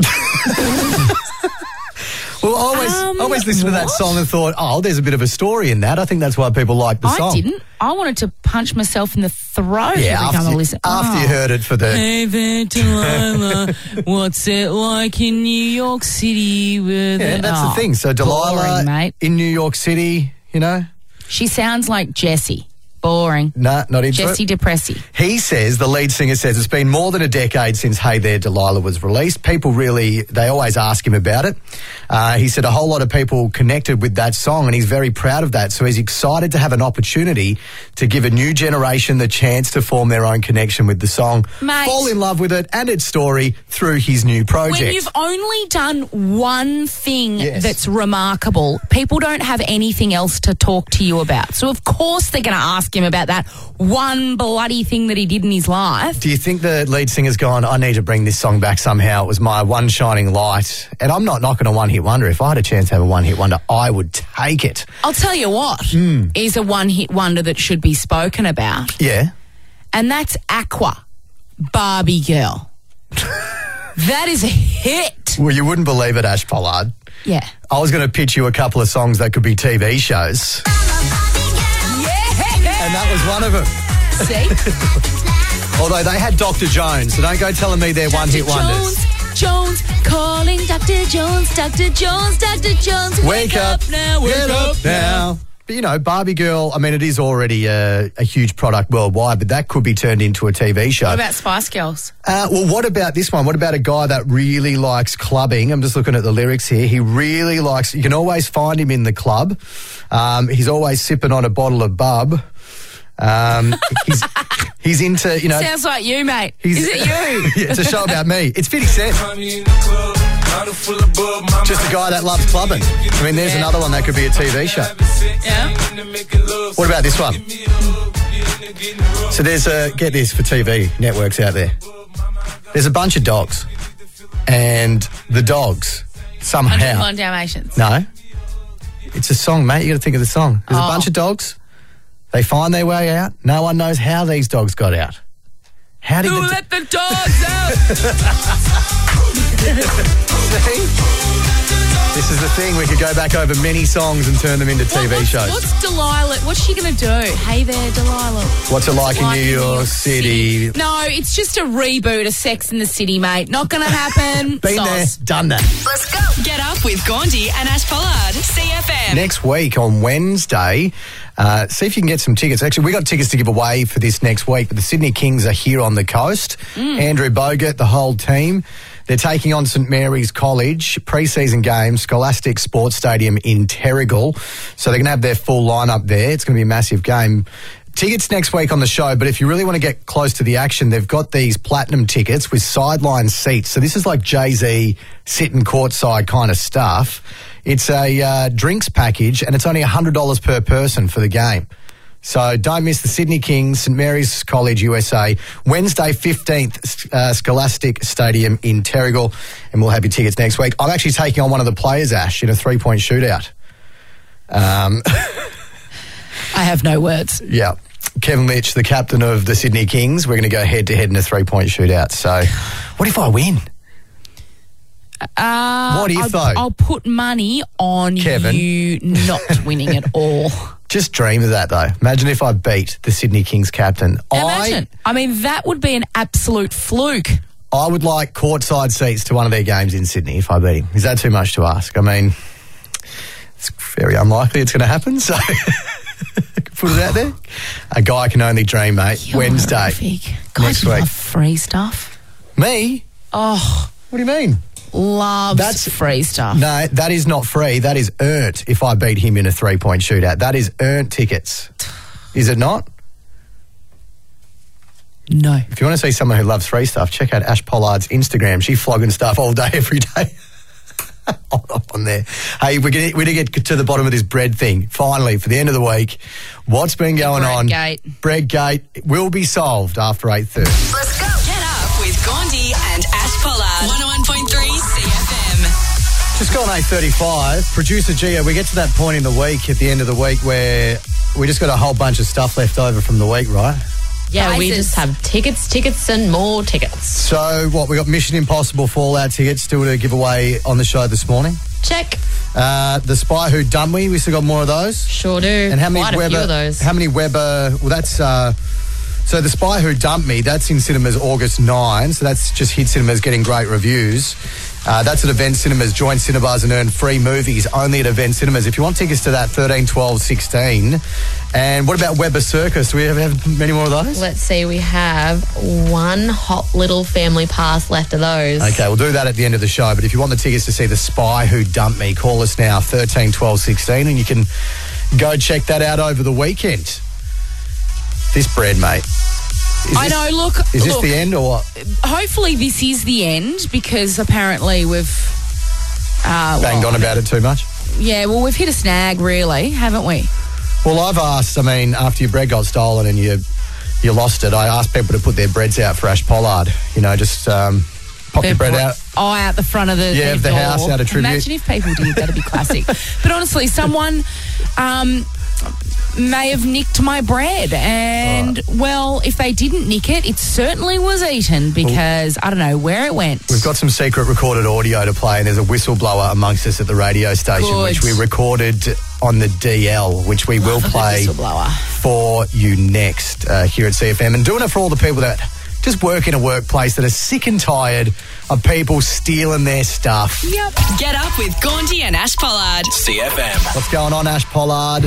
Well, I always, Um, I always listened to that what? song and thought, oh, there's a bit of a story in that. I think that's why people like the I song. didn't. I wanted to punch myself in the throat Yeah, every time after, I listen. after you Oh. heard it for the... Hey there, Delilah. What's it like in New York City with Yeah, it? that's Oh, the thing. So Delilah boring, mate. in New York City, you know? She sounds like Jessie. Boring. Nah, not into Jessie it. Depressy. He says, the lead singer says, it's been more than a decade since Hey There, Delilah was released. People really, they always ask him about it. Uh, he said a whole lot of people connected with that song and he's very proud of that. So he's excited to have an opportunity to give a new generation the chance to form their own connection with the song, Mate. fall in love with it and its story through his new project. When you've only done one thing Yes. that's remarkable, people don't have anything else to talk to you about. So, of course, they're going to ask him about that one bloody thing that he did in his life. Do you think the lead singer's gone, I need to bring this song back somehow? It was my one shining light. And I'm not knocking a one-hit wonder. If I had a chance to have a one-hit wonder, I would take it. I'll tell you what is a one-hit wonder that should be spoken about, Yeah. and that's Aqua, Barbie Girl. That is a hit. Well, you wouldn't believe it, Ash Pollard. Yeah. I was going to pitch you a couple of songs that could be T V shows. Yeah. And that was one of them. See? Although they had Doctor Jones, so don't go telling me they're one-hit wonders. Jones, Jones, calling Doctor Jones, Doctor Jones, Doctor Jones. Wake up now, wake Get up now. But, you know, Barbie Girl, I mean, it is already a, a huge product worldwide, but that could be turned into a T V show. What about Spice Girls? Uh, well, what about this one? What about a guy that really likes clubbing? I'm just looking at the lyrics here. He really likes, you can always find him in the club. Um, he's always sipping on a bottle of bub. Um, he's, he's into, you know. Sounds like you, mate. He's, Is it you? Yeah, it's a show about me. It's fifty Cent. Just a guy that loves clubbing. I mean, there's Yeah. another one that could be a T V show. Yeah. What about this one? So there's a, get this for T V networks out there. There's a bunch of dogs. And the dogs, somehow. one Dalmatians. No. It's a song, mate. You got to think of the song. There's Oh. a bunch of dogs. They find their way out. No one knows how these dogs got out. How did Who the let the dogs out? See? This is the thing. We could go back over many songs and turn them into T V What- what's, shows. What's Delilah? What's she going to do? Hey there, Delilah. What's it like in New York City? No, it's just a reboot of Sex in the City, mate. Not going to happen. Been there, Sauce. done that. Let's go. Get up with Gaundy and Ash Pollard. C F M. Next week on Wednesday, uh, see if you can get some tickets. Actually, we got tickets to give away for this next week, but the Sydney Kings are here on the coast. Andrew Bogut, the whole team. They're taking on St Mary's College, pre-season game, Scholastic Sports Stadium in Terrigal. So they're going to have their full lineup there. It's going to be a massive game. Tickets next week on the show, but if you really want to get close to the action, they've got these platinum tickets with sideline seats. So this is like Jay-Z sitting courtside kind of stuff. It's a uh, drinks package, and it's only one hundred dollars per person for the game. So don't miss the Sydney Kings, St Mary's College, U S A, Wednesday fifteenth, uh, Scholastic Stadium in Terrigal, and we'll have your tickets next week. I'm actually taking on one of the players, Ash, in a three-point shootout. Um, I have no words. Yeah. Kevin Mitch, the captain of the Sydney Kings, we're going to go head-to-head in a three-point shootout. So what if I win? Uh, What if, I'll, though? I'll put money on Kevin. you not winning at all. Just dream of that, though. Imagine if I beat the Sydney Kings captain. Imagine. I, I mean, that would be an absolute fluke. I would like courtside seats to one of their games in Sydney if I beat him. Is that too much to ask? I mean, it's very unlikely it's going to happen, so put it out there. A guy can only dream, mate. You're Wednesday horrific. God, next you week. love free stuff. Me? Oh. What do you mean? Loves That's free stuff. No, that is not free. That is earned if I beat him in a three-point shootout. That is earned tickets. Is it not? No. If you want to see someone who loves free stuff, check out Ash Pollard's Instagram. She's flogging stuff all day, every day. on there. Hey, we're going we're to get to the bottom of this bread thing, finally, for the end of the week. What's been going on? Breadgate. Breadgate will be solved after eight thirty. Let's go. Get up with Gandhi and Ash Pollard. one oh one point three C F M. Just gone eight thirty-five. Producer Gia, we get to that point in the week, at the end of the week, where we just got a whole bunch of stuff left over from the week, right? Yeah, we Prices. just have tickets, tickets, and more tickets. So, what, we got Mission Impossible Fallout tickets still to give away on the show this morning. Check. Uh, the Spy Who Dumped Me, we still got more of those. Sure do. And how many Quite a Weber? few of those. How many Weber? Well, that's uh, so the Spy Who Dumped Me. That's in cinemas August ninth. So that's just hit cinemas, getting great reviews. Uh, that's at Event Cinemas. Join Cinebars and earn free movies only at Event Cinemas. If you want tickets to that, thirteen, twelve, sixteen. And what about Weber Circus? Do we have, have many more of those? Let's see, we have one hot little family pass left of those. Okay, we'll do that at the end of the show. But if you want the tickets to see The Spy Who Dumped Me, call us now, thirteen, twelve, sixteen, and you can go check that out over the weekend. This bread, mate. Is I this, know, look. Is this look, the end or what? Hopefully this is the end, because apparently we've... Uh, Banged well, on about it too much? Yeah, well, we've hit a snag, really, haven't we? Well, I've asked, I mean, after your bread got stolen and you you lost it, I asked people to put their breads out for Ash Pollard. You know, just um, pop your bread out. Oh, out the front of the, Yeah, the of the door. house, out of tribute. Imagine if people did. That'd be classic. But honestly, someone um, may have nicked my bread. And, well, if they didn't nick it, it certainly was eaten, because I don't know where it went. We've got some secret recorded audio to play, and there's a whistleblower amongst us at the radio station, Good. which we recorded on the D L, which we will Love a good play whistleblower. for you next uh, here at C F M. And doing it for all the people that just work in a workplace that are sick and tired of people stealing their stuff. Yep. Get up with Gandhi and Ash Pollard. C F M. What's going on, Ash Pollard?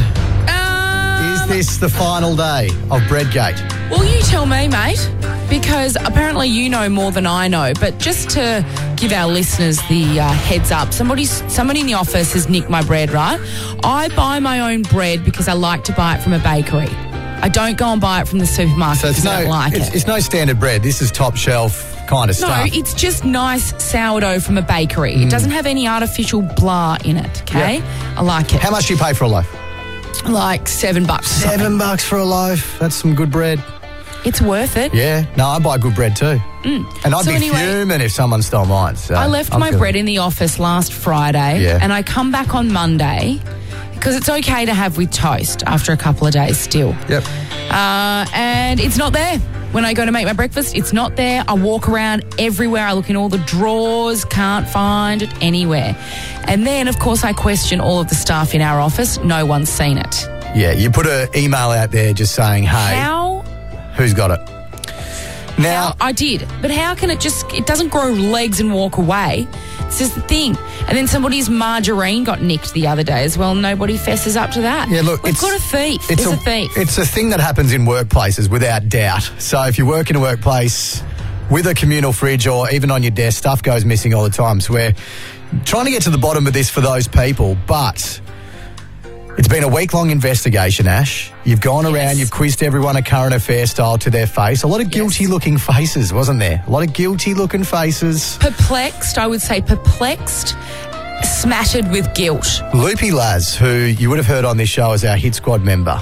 Um, Is this the final day of Breadgate? Well, you tell me, mate, because apparently you know more than I know. But just to give our listeners the uh, heads up, somebody, somebody in the office has nicked my bread, right? I buy my own bread because I like to buy it from a bakery. I don't go and buy it from the supermarket So it's because I no, don't like it's, it. it's no standard bread. This is top shelf kind of No, stuff. it's just nice sourdough from a bakery. It doesn't have any artificial blah in it, okay? I like it. How much do you pay for a loaf? Like seven bucks. or something. Seven bucks for a loaf. That's some good bread. It's worth it. Yeah. No, I buy good bread too. Mm. And I'd So be anyway- fuming if someone stole mine. So I left I'm my feeling- bread in the office last Friday, Yeah. and I come back on Monday because it's okay to have with toast after a couple of days still. Yep. Uh, and it's not there. When I go to make my breakfast, it's not there. I walk around everywhere. I look in all the drawers, can't find it anywhere. And then, of course, I question all of the staff in our office. No one's seen it. Yeah, you put an email out there just saying, hey, How? who's got it? Now, How- I did. But how can it just, it doesn't grow legs and walk away. This is the thing. And then somebody's margarine got nicked the other day as well. Nobody fesses up to that. yeah, look, We've it's, got a thief. It's There's a, thief. It's a thing that happens in workplaces without doubt. So if you work in a workplace with a communal fridge or even on your desk, stuff goes missing all the time. So we're trying to get to the bottom of this for those people, but it's been a week-long investigation, Ash. You've gone Yes. around, you've quizzed everyone a current affair style to their face. A lot of guilty-looking faces, wasn't there? A lot of guilty-looking faces. Perplexed, I would say perplexed, smattered with guilt. Loopy Laz, who you would have heard on this show as our Hit Squad member,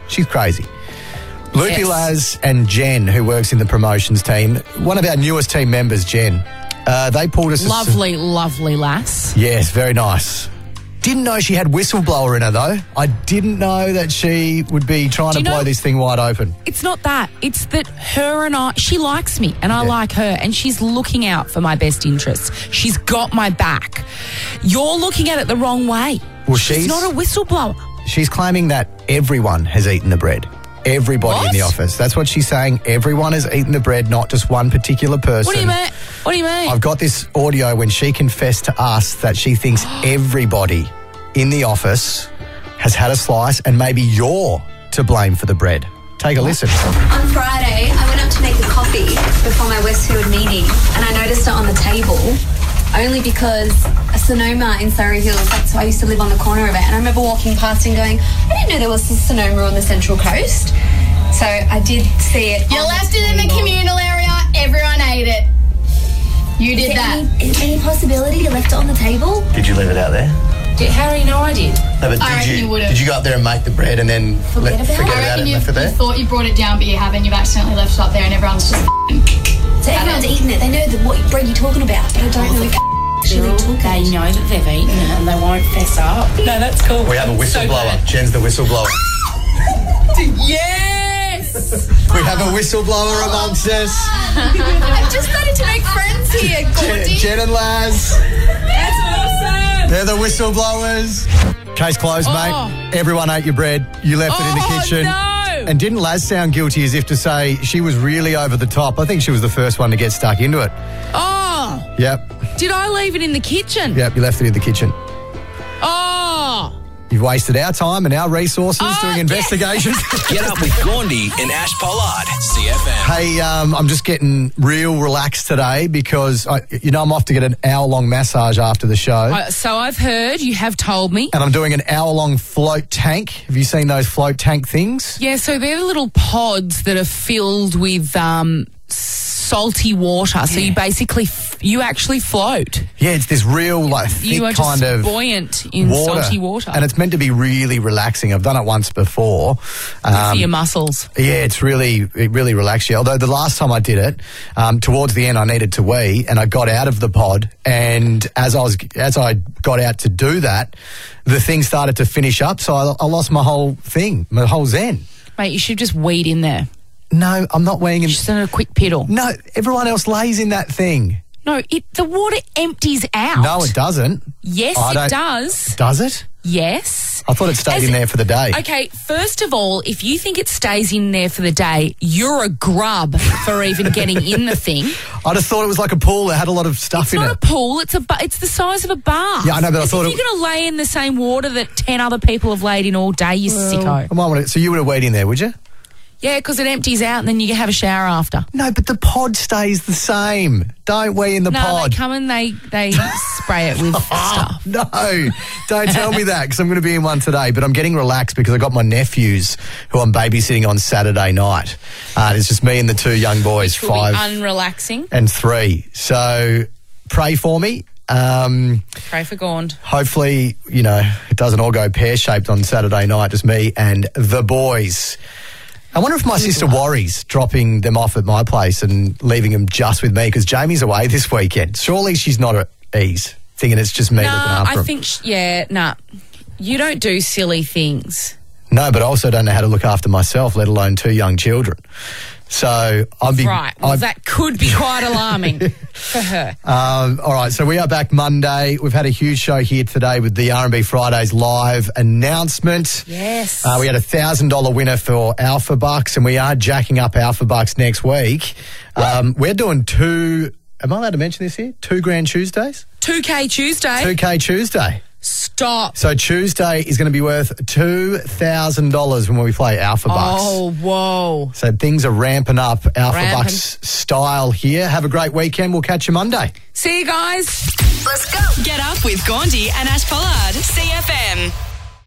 She's crazy. Lukey Yes. Laz and Jen, who works in the promotions team, one of our newest team members, Jen, uh, they pulled us... Lovely, a, lovely lass. Yes, very nice. Didn't know she had whistleblower in her, though. I didn't know that she would be trying Do to you blow know- this thing wide open. It's not that. It's that her and I, she likes me and I like her, and she's looking out for my best interests. She's got my back. You're looking at it the wrong way. Well, she's, she's- not a whistleblower. She's claiming that everyone has eaten the bread. Everybody What? in the office. That's what she's saying. Everyone has eaten the bread, not just one particular person. What do you mean? What do you mean? I've got this audio when she confessed to us that she thinks everybody in the office has had a slice and maybe you're to blame for the bread. Take a listen. On Friday, I went up to make a coffee before my Westfield meeting, and I noticed it on the table, only because a Sonoma in Surrey Hills, that's why I used to live on the corner of it, and I remember walking past and going, I didn't know there was a Sonoma on the Central Coast. So I did see it. You on left the it in the table. communal area. Everyone ate it. You Is did there that. Any, is any possibility you left it on the table? Did you leave it out there? Did, how do you know I did? No, but I did reckon you, you would've. did you go up there and make the bread and then Forget about it? forget I about it reckon and you, left it you there? thought you brought it down, but you haven't. You've accidentally left it up there, and everyone's just. So everyone's eaten it. They know the, what bread you're talking about, but I don't know if actually took They it. know that they've eaten it and they won't fess up. No, that's cool. We have a whistleblower. Jen's the whistleblower. Yes! We have a whistleblower amongst us. I've just started to make friends here, Jen, Gordy. Jen and Laz. That's awesome! They're the whistleblowers. Case closed, Oh. mate. Everyone ate your bread. You left it in the Oh, kitchen. no. And didn't Laz sound guilty as if to say she was really over the top? I think she was the first one to get stuck into it. Oh, Yep. did I leave it in the kitchen? Yep, you left it in the kitchen. Oh, You've wasted our time and our resources Oh, doing yeah. investigations. Get up with Gandhi and Ash Pollard. C F M. Hey, um, I'm just getting real relaxed today because, I, you know, I'm off to get an hour-long massage after the show. Uh, so I've heard, you have told me. And I'm doing an hour-long float tank. Have you seen those float tank things? Yeah, so they're the little pods that are filled with um, salty water. So you basically, f- you actually float. Yeah, it's this real, like, thick You are kind just of buoyant in water. salty water. And it's meant to be really relaxing. I've done it once before. Good for your muscles. Yeah, it's really, it really relaxes you. Although the last time I did it, um, towards the end I needed to wee and I got out of the pod, and as I was, as I got out to do that, the thing started to finish up, so I, I lost my whole thing, my whole zen. Mate, you should just weed in there. No, I'm not weeing in. Just in a quick piddle. No, everyone else lays in that thing. No, it the water empties out. No, it doesn't. Yes, I it don't- does. Does it? Yes. I thought it stayed As in it- there for the day. Okay, first of all, if you think it stays in there for the day, you're a grub for even getting in the thing. I just thought it was like a pool that had a lot of stuff It's in not it. a pool, it's a bu- it's the size of a bath. Yeah, I know, but I As thought if it- you're going to lay in the same water that ten other people have laid in all day, you sicko. I might want to, so you would have weed in there, would you? Yeah, because it empties out and then you can have a shower after. No, but the pod stays the same. Don't wee in the no, pod. they come and they, they spray it with stuff. No, don't tell me that because I'm going to be in one today. But I'm getting relaxed because I got my nephews who I'm babysitting on Saturday night. Uh, it's just me and the two young boys, Will be five unrelaxing. and three. So pray for me. Um, Pray for Gond. hopefully, you know, it doesn't all go pear-shaped on Saturday night, just me and the boys. I wonder if my sister worries dropping them off at my place and leaving them just with me because Jamie's away this weekend. Surely she's not at ease, thinking it's just me looking Nah, after I them. think, sh- yeah, nah. You don't do silly things. No, but I also don't know how to look after myself, let alone two young children. So I'd be... Right, well, I'd- that could be quite alarming for her. Um, all right, so we are back Monday. We've had a huge show here today with the R and B Fridays live announcement. Yes. Uh, we had a one thousand dollars winner for Alpha Bucks, and we are jacking up Alpha Bucks next week. Um, we're doing two... Am I allowed to mention this here? Two Grand Tuesdays? two K Tuesday. two K Tuesday. Stop. So Tuesday is going to be worth two thousand dollars when we play Alpha Bucks. Oh, whoa. So things are ramping up Alpha Ramping. Bucks style here. Have a great weekend. We'll catch you Monday. See you guys. Let's go. Get up with Gandhi and Ash Pollard. C F M.